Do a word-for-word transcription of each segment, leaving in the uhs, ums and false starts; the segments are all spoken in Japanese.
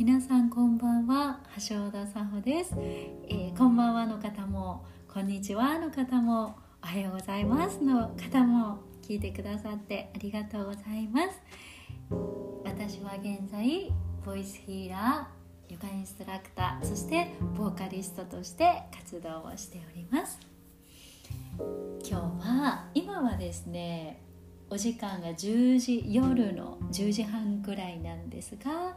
皆さんこんばんは、橋田沙穂です、えー、こんばんはの方もこんにちはの方もおはようございますの方も聞いてくださってありがとうございます。私は現在ボイスヒーラー、ヨガインストラクター、そしてボーカリストとして活動をしております。今日は今はですね、お時間がじゅうじ、夜のじゅうじはんくらいなんですが、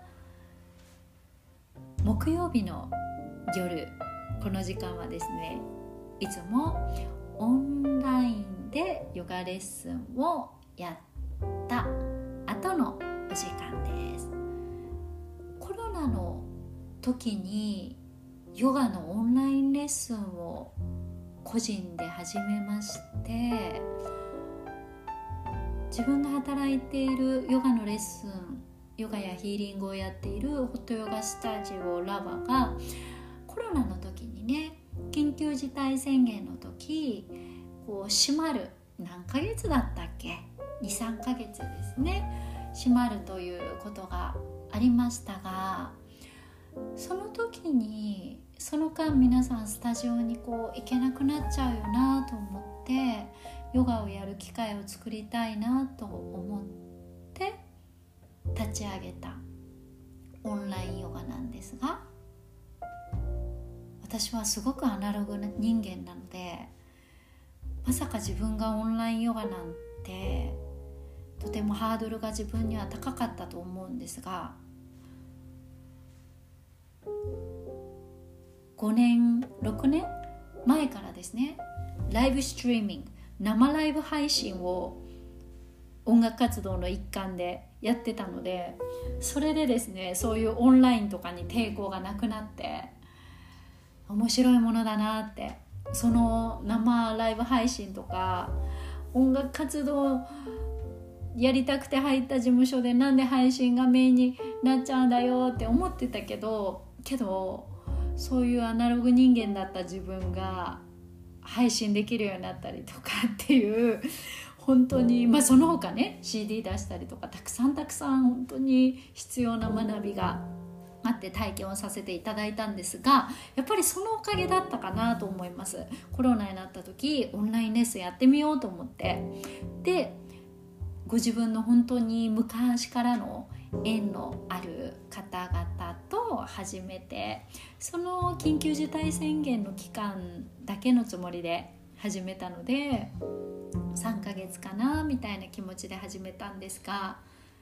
木曜日の夜、この時間はですね、いつもオンラインでヨガレッスンをやった後のお時間です。コロナの時にヨガのオンラインレッスンを個人で始めまして、自分が働いているヨガのレッスン、ヨガやヒーリングをやっているホットヨガスタジオラバがコロナの時にね、緊急事態宣言の時こう閉まる、何ヶ月だったっけ、にさんかげつですね、閉まるということがありましたが、その時にその間皆さんスタジオにこう行けなくなっちゃうよなと思って、ヨガをやる機会を作りたいなと思って立ち上げたオンラインヨガなんですが、私はすごくアナログな人間なので、まさか自分がオンラインヨガなんてとてもハードルが自分には高かったと思うんですが、ごねんろくねんまえからですね、ライブストリーミング、生ライブ配信を音楽活動の一環でやってたので、それでですね、そういうオンラインとかに抵抗がなくなって面白いものだなって、その生ライブ配信とか音楽活動やりたくて入った事務所で、なんで配信がメインになっちゃうんだよって思ってたけどけどそういうアナログ人間だった自分が配信できるようになったりとかっていう、本当にまあその他ね シーディー 出したりとか、たくさんたくさん本当に必要な学びがあって体験をさせていただいたんですが、やっぱりそのおかげだったかなと思います。コロナになった時オンラインレッスンやってみようと思って、でご自分の本当に昔からの縁のある方々と始めて、その緊急事態宣言の期間だけのつもりで始めたのでさんかげつかなみたいな気持ちで始めたんですが、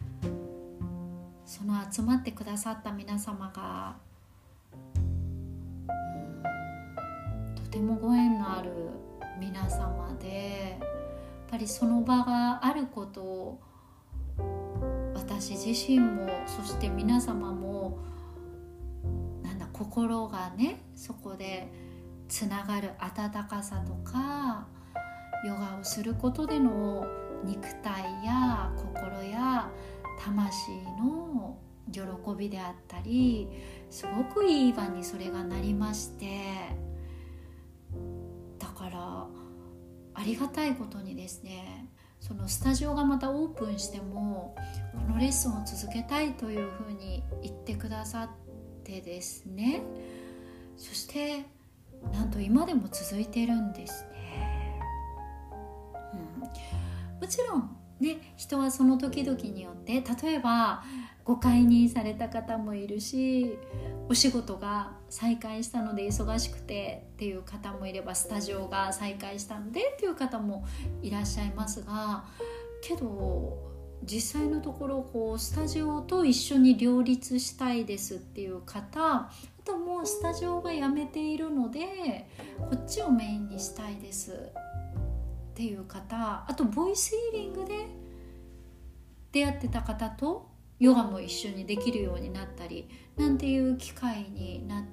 その集まってくださった皆様がとてもご縁のある皆様で、やっぱりその場があることを私自身も、そして皆様もなんだ心がね、そこでつながる温かさとか、ヨガをすることでの肉体や心や魂の喜びであったり、すごくいい場にそれがなりまして、だからありがたいことにですね、そのスタジオがまたオープンしてもこのレッスンを続けたいというふうに言ってくださってですね、そしてなんと今でも続いてるんですね、うん、もちろんね、人はその時々によって、例えばご解任された方もいるし、お仕事が再開したので忙しくてっていう方もいれば、スタジオが再開したのでっていう方もいらっしゃいますが、けど実際のところこうスタジオと一緒に両立したいですっていう方、あともうスタジオが辞めているのでこっちをメインにしたいですっていう方、あとボイスヒーリングで出会ってた方とヨガも一緒にできるようになったりなんていう機会になって、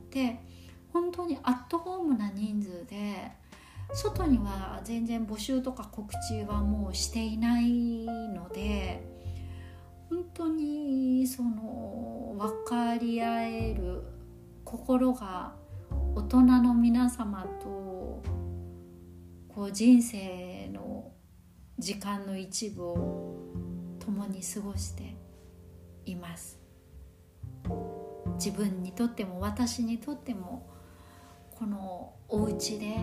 本当にアットホームな人数で、外には全然募集とか告知はもうしていないので、本当にその分かり合える心が大人の皆様とこう人生の時間の一部を共に過ごしています。 自分にとっても私にとってもこのお家で、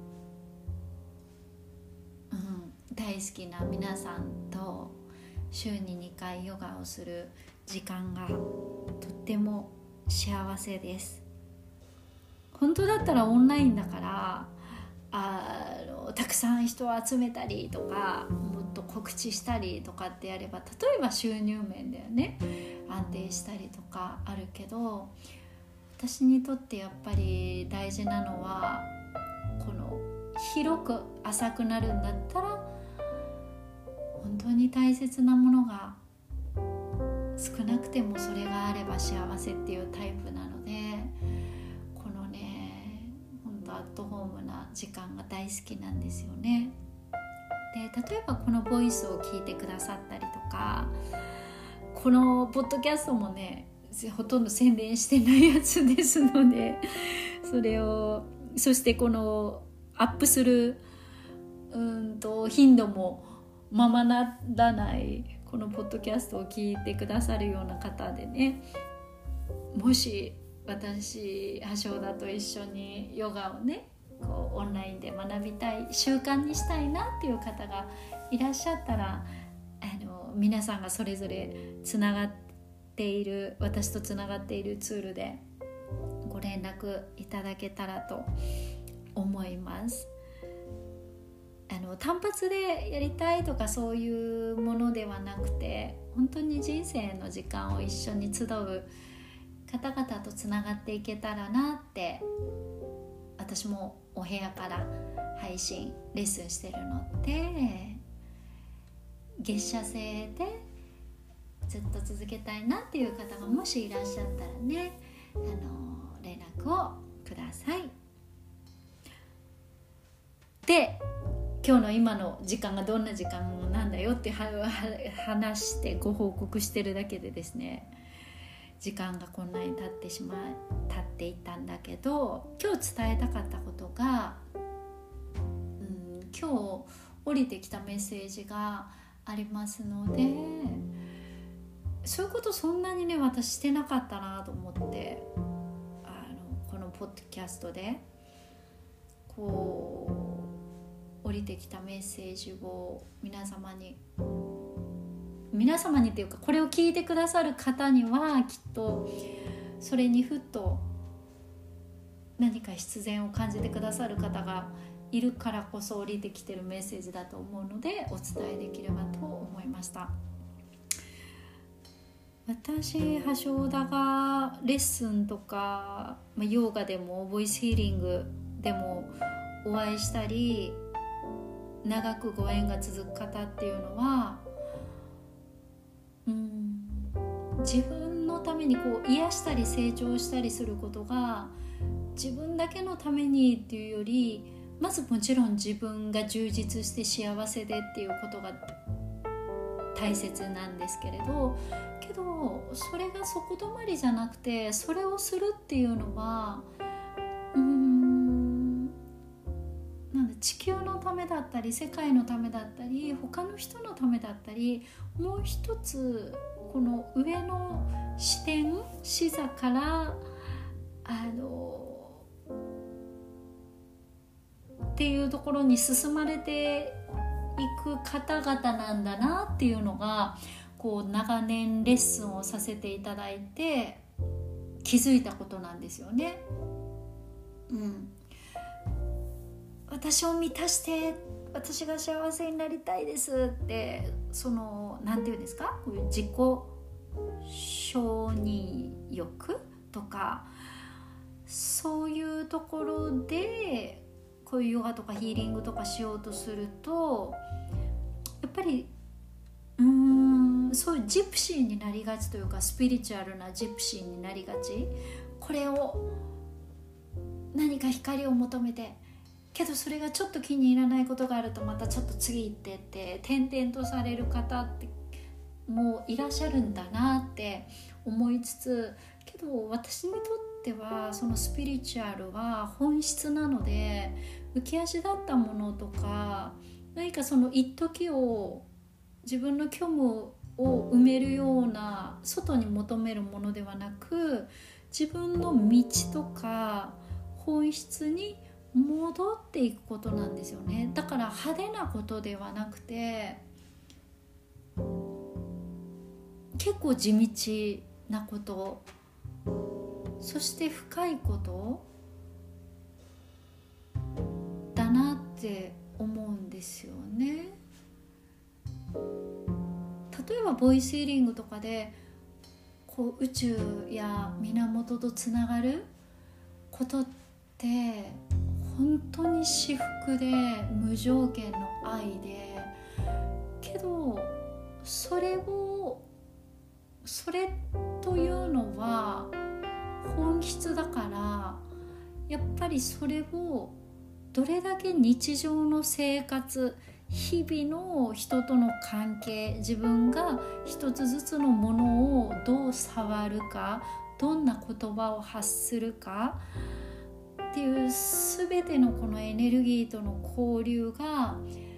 うん、大好きな皆さんと週ににかいヨガをする時間がとっても幸せです。本当だったらオンラインだからあのたくさん人を集めたりとかもっと告知したりとかってやれば、例えば収入面だよね安定したりとかあるけど、私にとってやっぱり大事なのはこの広く浅くなるんだったら本当に大切なものが少なくてもそれがあれば幸せっていうタイプなので、このね本当アットホームな時間が大好きなんですよね。で例えばこのボイスを聞いてくださったりとか、このポッドキャストもねほとんど宣伝してないやつですので、それをそしてこのアップするうんと頻度もままならないこのポッドキャストを聞いてくださるような方でね、もし私橋田と一緒にヨガをねこうオンラインで学びたい習慣にしたいなっていう方がいらっしゃったら、あの皆さんがそれぞれつながっている私とつながっているツールでご連絡いただけたらと思います。あの単発でやりたいとかそういうものではなくて、本当に人生の時間を一緒に集う方々とつながっていけたらなって、私もお部屋から配信レッスンしてるので月謝制でずっと続けたいなっていう方がもしいらっしゃったらね、あの連絡をください。で今日の今の時間がどんな時間なんだよって話してご報告してるだけでですね、時間がこんなに経ってしま経っていったんだけど、今日伝えたかったことが、うん、今日降りてきたメッセージがありますので、そういうことそんなにね私してなかったなと思って、あのこのポッドキャストでこう降りてきたメッセージを皆様に皆様にっていうか、これを聞いてくださる方にはきっとそれにふっと何か必然を感じてくださる方がいるからこそ降りてきてるメッセージだと思うので、お伝えできればと思いました。私橋田がレッスンとかヨガでもボイスヒーリングでもお会いしたり長くご縁が続く方っていうのは、うん、自分のためにこう癒したり成長したりすることが自分だけのためにっていうより、まずもちろん自分が充実して幸せでっていうことが大切なんですけれど、けどそれがそこ止まりじゃなくて、それをするっていうのはうーんなんで地球のためだったり世界のためだったり他の人のためだったり、もう一つこの上の視点視座からあのっていうところに進まれていく方々なんだなっていうのが、こう長年レッスンをさせていただいて気づいたことなんですよね。うん、私を満たして私が幸せになりたいですって、そのなんていうんですか、こういう自己承認欲とかそういうところでこういうヨガとかヒーリングとかしようとすると、やっぱりうーんそういうジプシーになりがちというか、スピリチュアルなジプシーになりがち。これを何か光を求めて、けどそれがちょっと気に入らないことがあるとまたちょっと次行ってって転々とされる方ってもういらっしゃるんだなって思いつつ、けど私にとってはそのスピリチュアルは本質なので、浮き足だったものとか何かその一時を自分の虚無を埋めるような外に求めるものではなく、 自分の道とか本質に戻っていくことなんですよね。だから派手なことではなくて、結構地道なこと、そして深いことだなって思うんですよね。例えばボイスヒーリングとかでこう宇宙や源とつながることって本当に至福で無条件の愛で、けどそれをそれというのは本質だから、やっぱりそれをどれだけ日常の生活、日々の人との関係、自分が一つずつのものをどう触るか、どんな言葉を発するかっていう全てのこのエネルギーとの交流が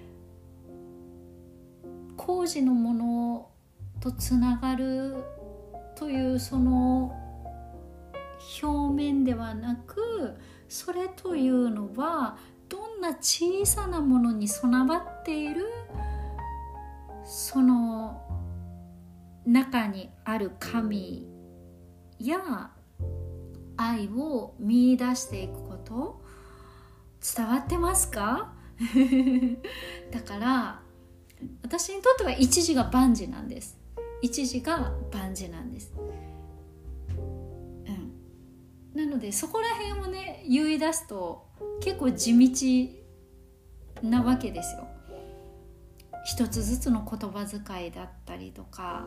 工事のものとつながるというその表面ではなく、それというのはどんな小さなものに備わっているその中にある神や愛を見出していくこと、伝わってますか？だから私にとっては一時が万事なんです。一時が万事なんです、うん、なのでそこら辺をね言い出すと結構地道なわけですよ。一つずつの言葉遣いだったりとか、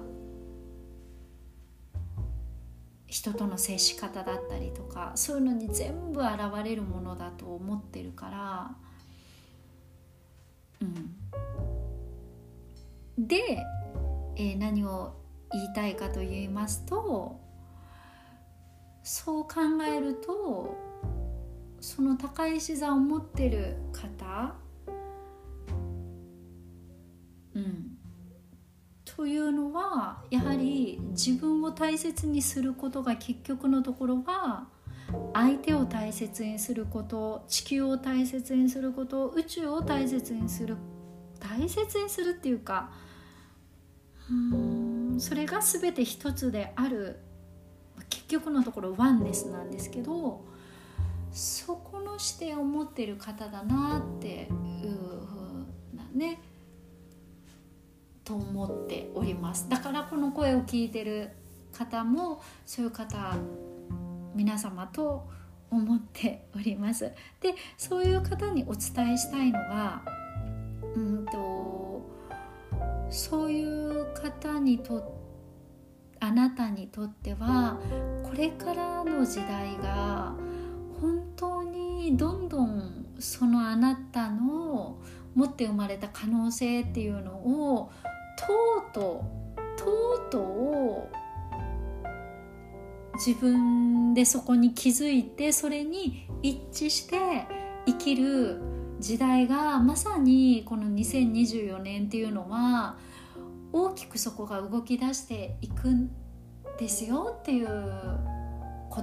人との接し方だったりとか、そういうのに全部現れるものだと思ってるから、うん、で、えー、何を言いたいかと言いますと、そう考えるとその高い視座を持ってる方、うん、というのはやはり自分を大切にすることが結局のところは相手を大切にすること、地球を大切にすること、宇宙を大切にする大切にするっていうか、うーんそれが全て一つである、結局のところワンネスなんですけど、そこの視点を持っている方だなっていうふうなねと思っております。だからこの声を聞いてる方もそういう方皆様と思っております。で、そういう方にお伝えしたいのが、うんとそういう方にとあなたにとってはこれからの時代が本当にどんどんそのあなたの持って生まれた可能性っていうのをとうとうとうとう自分でそこに気づいて、それに一致して生きる時代がまさにこのにせんにじゅうよねんっていうのは大きくそこが動き出していくんですよっていうこと。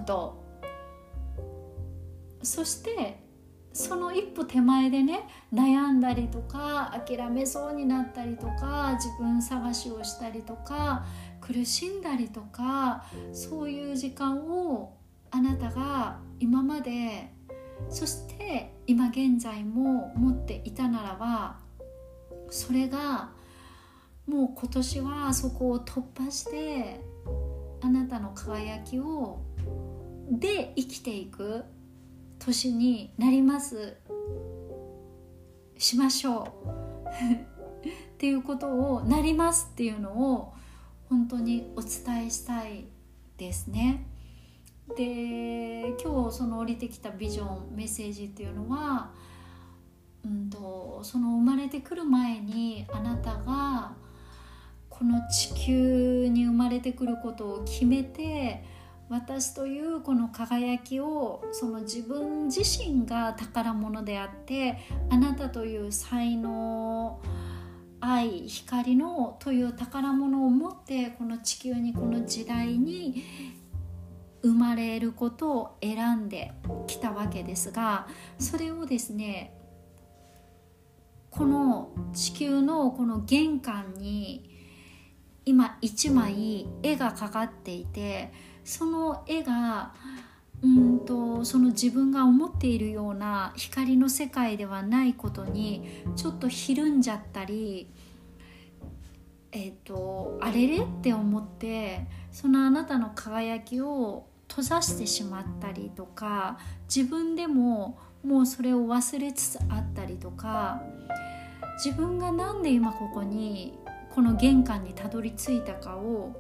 そしてその一歩手前でね、悩んだりとか諦めそうになったりとか自分探しをしたりとか苦しんだりとか、そういう時間をあなたが今まで、そして今現在も持っていたならば、それがもう今年はそこを突破してあなたの輝きをで生きていく年になりますしましょうっていうことを、なりますっていうのを本当にお伝えしたいですね。で、今日その降りてきたビジョンメッセージっていうのは、うんとその生まれてくる前にあなたがこの地球に生まれてくることを決めて、私というこの輝きを、その自分自身が宝物であって、あなたという才能、愛、光のという宝物を持ってこの地球に、この時代に生まれることを選んできたわけですが、それをですね、この地球のこの玄関に今一枚絵がかかっていて、その絵がうんとその自分が思っているような光の世界ではないことにちょっとひるんじゃったり、えーと、あれれって思ってそのあなたの輝きを閉ざしてしまったりとか、自分でももうそれを忘れつつあったりとか、自分がなんで今ここにこの玄関にたどり着いたかを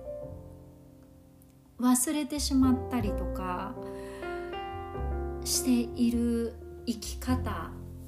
忘れてしまったりとかしている生き方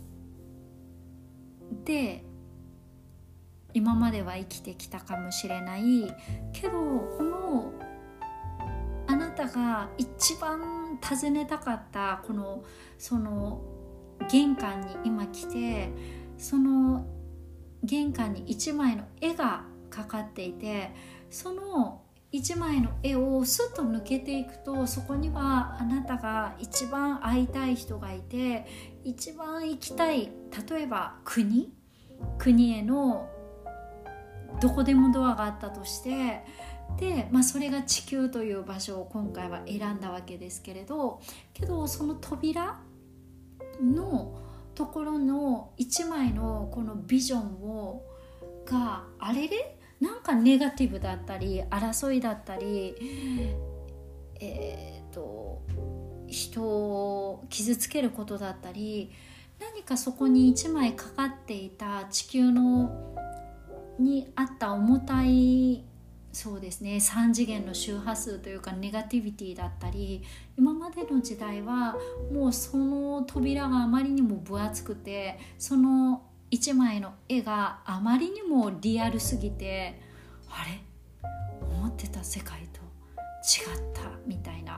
で今までは生きてきたかもしれないけど、このあなたが一番訪ねたかったこのその玄関に今来て、その玄関に一枚の絵がかかっていて、その一枚の絵をスッと抜けていくと、そこにはあなたが一番会いたい人がいて、一番行きたい、例えば国国へのどこでもドアがあったとして、で、まあ、それが地球という場所を今回は選んだわけですけれど、けどその扉のところの一枚のこのビジョンをがあれれなんかネガティブだったり争いだったり、えー、と人を傷つけることだったり、何かそこに一枚かかっていた地球のにあった重たい、そうですね、さん次元の周波数というかネガティビティだったり、今までの時代はもうその扉があまりにも分厚くて、その一枚の絵があまりにもリアルすぎて、あれ思ってた世界と違ったみたいな。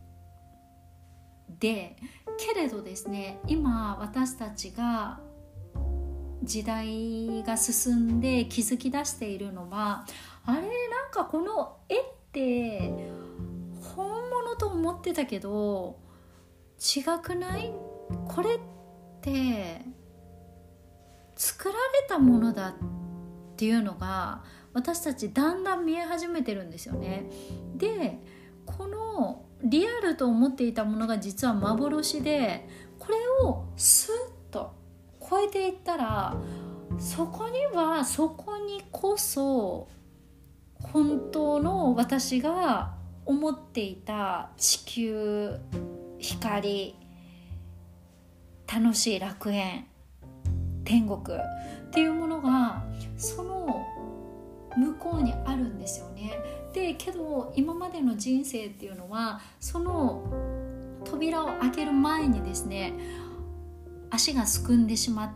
でけれどですね、今私たちが時代が進んで気づき出しているのは、あれなんかこの絵って本物と思ってたけど違くない？これって作られたものだっていうのが私たちだんだん見え始めてるんですよね。でこのリアルと思っていたものが実は幻で、これをスッと超えていったら、そこにはそこにこそ本当の私が思っていた地球、光、楽しい楽園、天国っていうものがその向こうにあるんですよね。でけど今までの人生っていうのはその扉を開ける前にですね、足がすくんでしまって、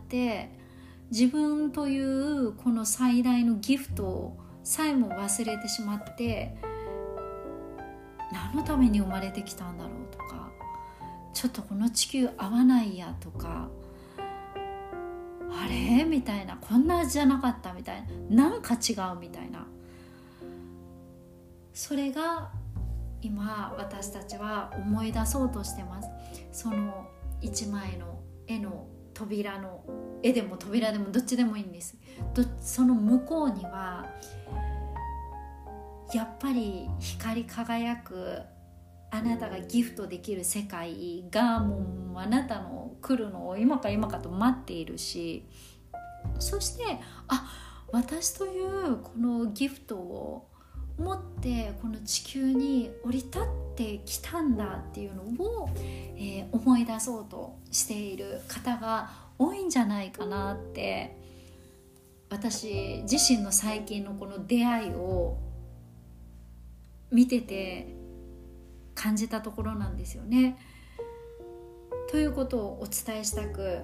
自分というこの最大のギフトさえも忘れてしまって、何のために生まれてきたんだろうとか、ちょっとこの地球合わないやとか、あれみたいな、こんな味じゃなかったみたいな、なんか違うみたいな、それが今私たちは思い出そうとしてます。その一枚の絵の扉の絵でも扉でもどっちでもいいんです。どその向こうにはやっぱり光り輝く、あなたがギフトできる世界がもうあなたの来るのを今か今かと待っているし、そしてあ、私というこのギフトを持ってこの地球に降り立ってきたんだっていうのを、えー、思い出そうとしている方が多いんじゃないかなって、私自身の最近のこの出会いを見てて感じたところなんですよね。ということをお伝えしたく、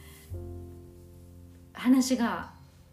話が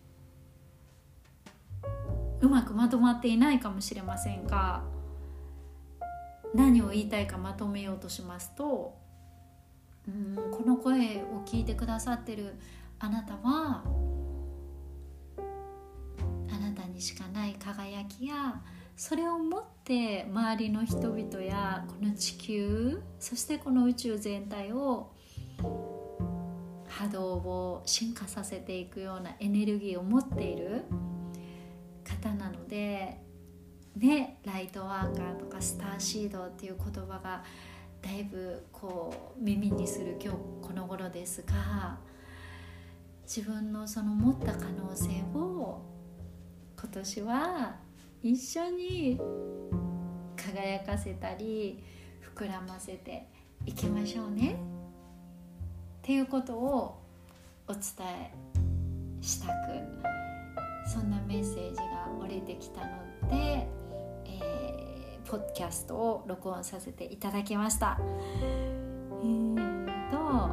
うまくまとまっていないかもしれませんが、何を言いたいかまとめようとしますと、うーんこの声を聞いてくださってるあなたは、あなたにしかない輝きやそれをもって周りの人々やこの地球、そしてこの宇宙全体を波動を進化させていくようなエネルギーを持っている方なのでね、ライトワーカーとかスターシードっていう言葉がだいぶこう耳にする今日この頃ですが、自分のその持った可能性を今年は一緒に輝かせたり膨らませていきましょうねっていうことをお伝えしたく、そんなメッセージが降りてきたので、えー、ポッドキャストを録音させていただきました。えーと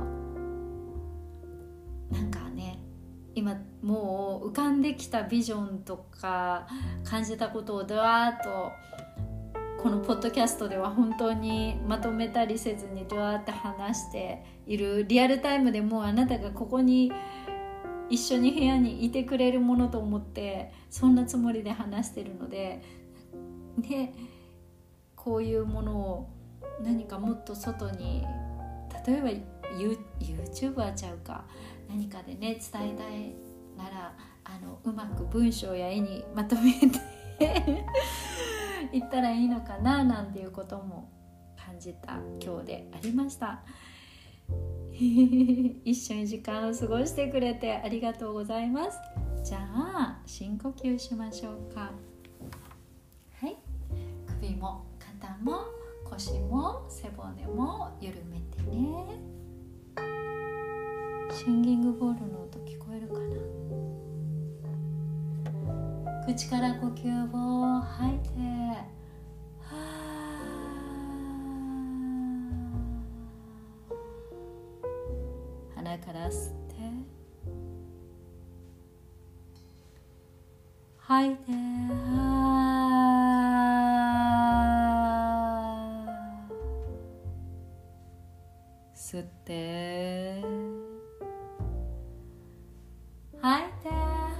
なんかね、今もう浮かんできたビジョンとか感じたことをドワーッとこのポッドキャストでは本当にまとめたりせずにドワーッと話している、リアルタイムでもうあなたがここに一緒に部屋にいてくれるものと思ってそんなつもりで話してるので、でこういうものを何かもっと外に、例えば YouTuber ちゃうか何かでね伝えたいなら、あのうまく文章や絵にまとめていったらいいのかななんていうことも感じた今日でありました。一緒に時間を過ごしてくれてありがとうございます。じゃあ深呼吸しましょうか。はい、首も肩も腰も背骨も緩めてね。シンギングボールの音聞こえるかな。口から呼吸を吐いて、鼻から吸って吐いて、吸って吐いて、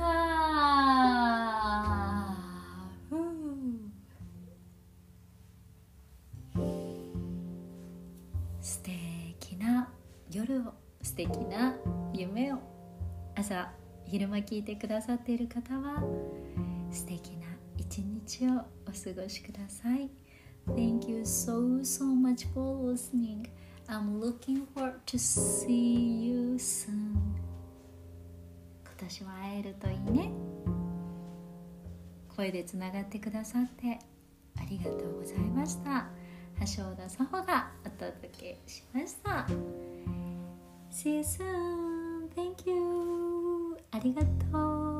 素敵な夜を、素敵な夢を。朝昼間聞いてくださっている方は素敵な一日をお過ごしください。 Thank you so so much for listening. I'm looking forward to see you soon. 今年は会えるといいね。声でつながってくださってありがとうございました。橋田沙穂がお届けしました。 See you soon. Thank you. ありがとう。